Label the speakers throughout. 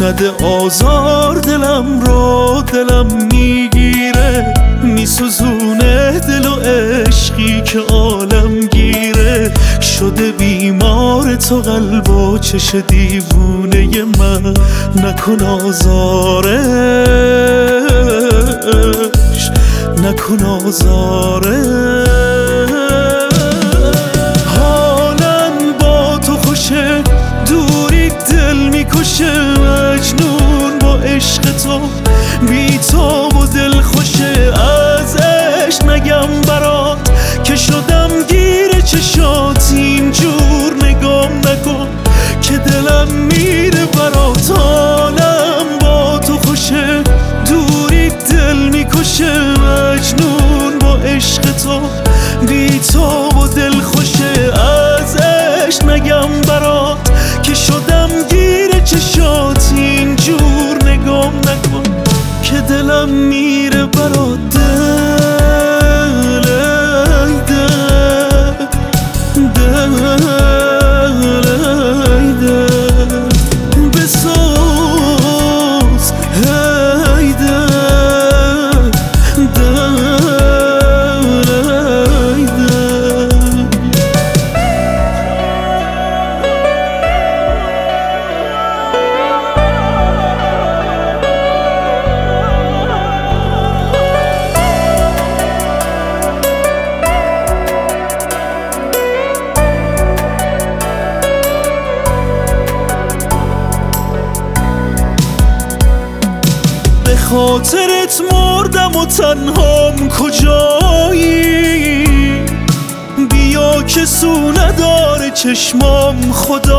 Speaker 1: نده آزار دلم رو، دلم میگیره میسوزونه دل و عشقی که عالم گیره. شده بیمار تو قلب و چش دیوونه من، نکن آزارش، نکن آزارش. حالم با تو خوشه، دوری دل میکشه، مجنون با عشق تو، بی تو و دل خوشه. ازش نگم برات که شدم گیر چشات، اینجور نگام نکن که دلم میره برات. حالم با تو خوشه، دوری دل میکشه، مجنون با عشق تو، بی تو و دل خوشه. ازش نگم برات که شدم گیر چشات، اینجور نگام نکن که دلم میره برات. خاطرت مردم و تنهام کجایی، بیا که سو نداره چشمام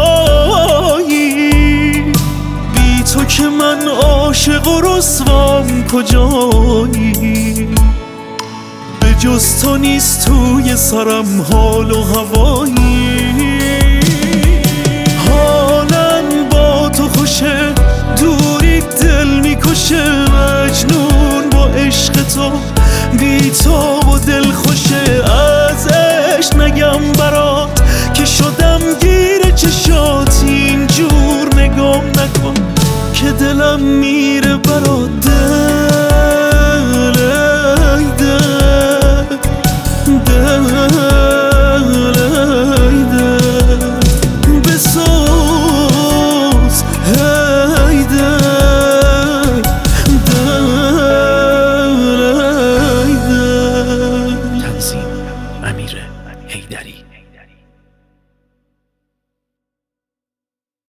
Speaker 1: خدایی. بی تو که من عاشق و رسوام کجایی، به جز تو نیست توی سرم حال و هوایی. حالم با تو خوشه، دوری دل میکشه، مجنون با عشق تو، بی تو و دل خوشه. ازش نگم برات که شدم گیر چشات، اینجور نگام نکن که دلم میره برات.